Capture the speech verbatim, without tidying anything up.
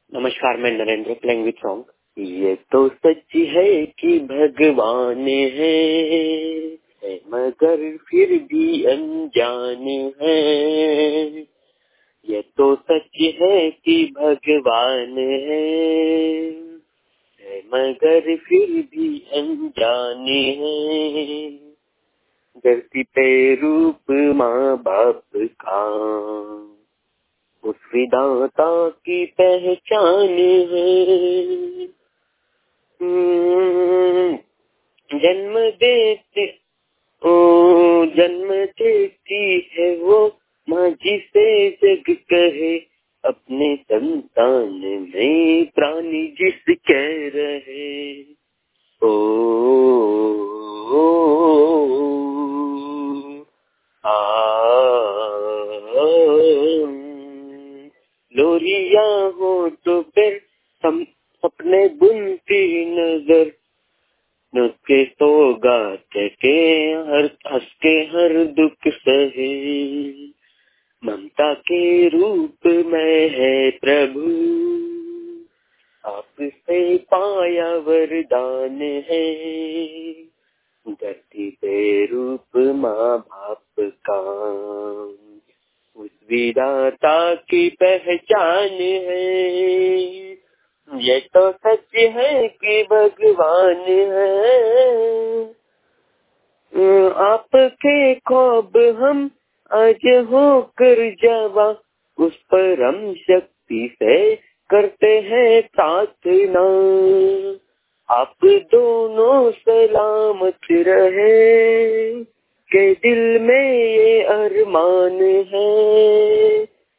नमस्कार, मैं Narendra playing with song. ये तो सच है कि भगवान है, है मगर फिर भी अनजान है। ये तो सच है कि भगवान है, है मगर फिर भी अनजान है। धरती पे रूप माँ बाप का उस विधाता की पहचान है। जन्म देते ओ जन्म देती है वो माँ जिसे जग कहे, अपने संतान में प्राणी जिस कह रहे। ओ, ओ, ओ आ लोरिया हो तो फिर हम अपने बुनती नजर, नुस्खे तो गाते के हर हंस के हर दुख सहे। ममता के रूप में है प्रभु, आपसे पाया वरदान है। धरती पे रूप माँ बाप का उस विधाता की पहचान है। ये तो सच है कि भगवान है, आपके ख्वाब हम आज होकर जवा, उस परम शक्ति से करते हैं प्रार्थना। आप दोनों सलामत रहे, के दिल में ये अरमान है।